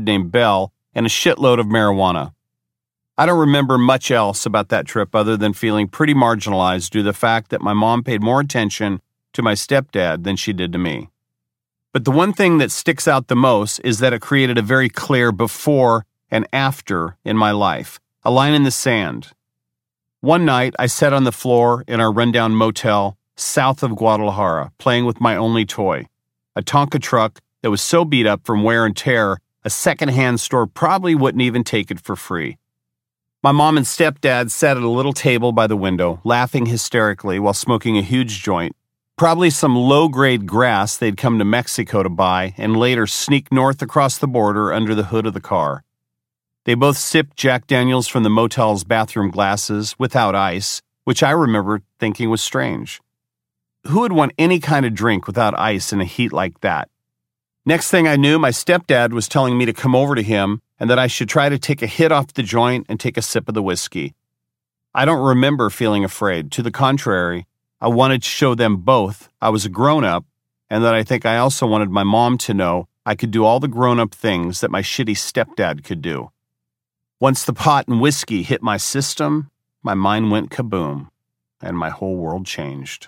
named Belle and a shitload of marijuana. I don't remember much else about that trip other than feeling pretty marginalized due to the fact that my mom paid more attention to my stepdad than she did to me. But the one thing that sticks out the most is that it created a very clear before and after in my life, a line in the sand. One night, I sat on the floor in our rundown motel south of Guadalajara, playing with my only toy, a Tonka truck that was so beat up from wear and tear, a secondhand store probably wouldn't even take it for free. My mom and stepdad sat at a little table by the window, laughing hysterically while smoking a huge joint, probably some low-grade grass they'd come to Mexico to buy and later sneak north across the border under the hood of the car. They both sipped Jack Daniels from the motel's bathroom glasses without ice, which I remember thinking was strange. Who would want any kind of drink without ice in a heat like that? Next thing I knew, my stepdad was telling me to come over to him and that I should try to take a hit off the joint and take a sip of the whiskey. I don't remember feeling afraid. To the contrary, I wanted to show them both I was a grown-up and that I think I also wanted my mom to know I could do all the grown-up things that my shitty stepdad could do. Once the pot and whiskey hit my system, my mind went kaboom, and my whole world changed.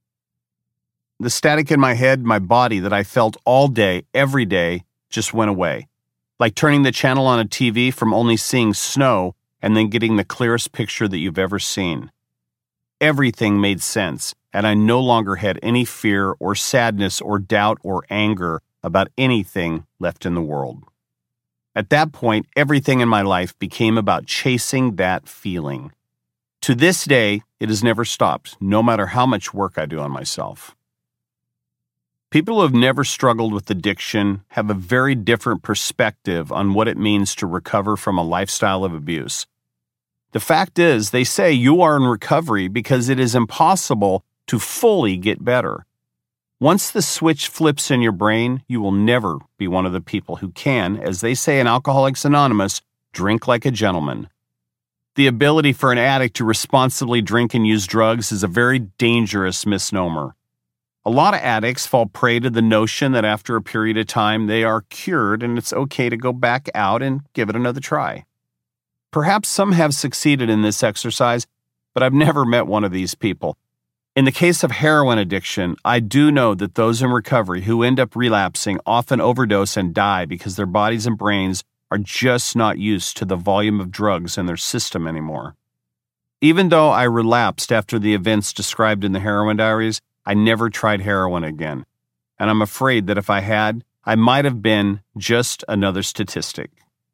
The static in my head, my body that I felt all day, every day, just went away. Like turning the channel on a TV from only seeing snow and then getting the clearest picture that you've ever seen. Everything made sense, and I no longer had any fear or sadness or doubt or anger about anything left in the world. At that point, everything in my life became about chasing that feeling. To this day, it has never stopped, no matter how much work I do on myself. People who have never struggled with addiction have a very different perspective on what it means to recover from a lifestyle of abuse. The fact is, they say you are in recovery because it is impossible to fully get better. Once the switch flips in your brain, you will never be one of the people who can, as they say in Alcoholics Anonymous, drink like a gentleman. The ability for an addict to responsibly drink and use drugs is a very dangerous misnomer. A lot of addicts fall prey to the notion that after a period of time they are cured and it's okay to go back out and give it another try. Perhaps some have succeeded in this exercise, but I've never met one of these people. In the case of heroin addiction, I do know that those in recovery who end up relapsing often overdose and die because their bodies and brains are just not used to the volume of drugs in their system anymore. Even though I relapsed after the events described in the Heroin Diaries, I never tried heroin again. And I'm afraid that if I had, I might have been just another statistic.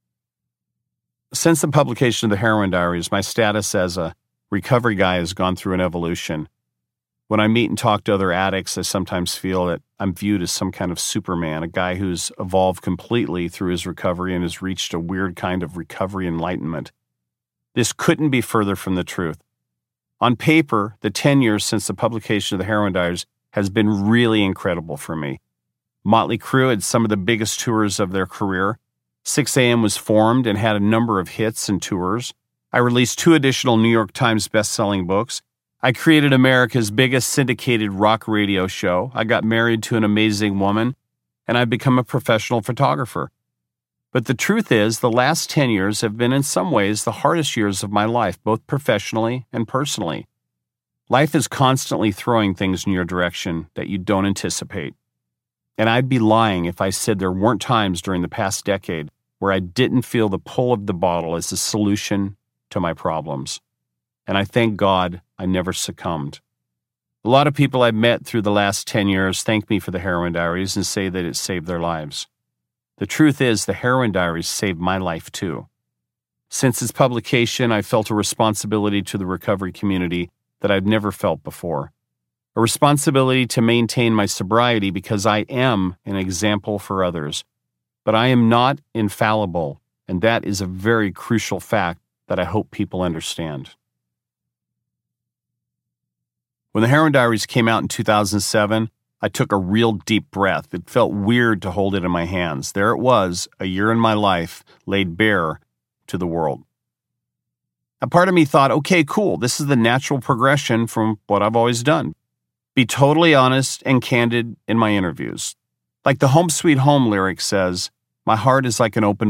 Since the publication of the Heroin Diaries, my status as a recovery guy has gone through an evolution. When I meet and talk to other addicts, I sometimes feel that I'm viewed as some kind of Superman, a guy who's evolved completely through his recovery and has reached a weird kind of recovery enlightenment. This couldn't be further from the truth. On paper, the 10 years since the publication of the Heroin Diaries has been really incredible for me. Motley Crue had some of the biggest tours of their career. 6am was formed and had a number of hits and tours. I released 2 additional New York Times best-selling books. I created America's biggest syndicated rock radio show. I got married to an amazing woman, and I've become a professional photographer. But the truth is, the last 10 years have been in some ways the hardest years of my life, both professionally and personally. Life is constantly throwing things in your direction that you don't anticipate. And I'd be lying if I said there weren't times during the past decade where I didn't feel the pull of the bottle as a solution to my problems. And I thank God I never succumbed. A lot of people I've met through the last 10 years thank me for the Heroin Diaries and say that it saved their lives. The truth is, the Heroin Diaries saved my life too. Since its publication, I felt a responsibility to the recovery community that I'd never felt before. A responsibility to maintain my sobriety because I am an example for others. But I am not infallible, and that is a very crucial fact that I hope people understand. When the Heroin Diaries came out in 2007, I took a real deep breath. It felt weird to hold it in my hands. There it was, a year in my life, laid bare to the world. A part of me thought, okay, cool, this is the natural progression from what I've always done. Be totally honest and candid in my interviews. Like the Home Sweet Home lyric says, my heart is like an open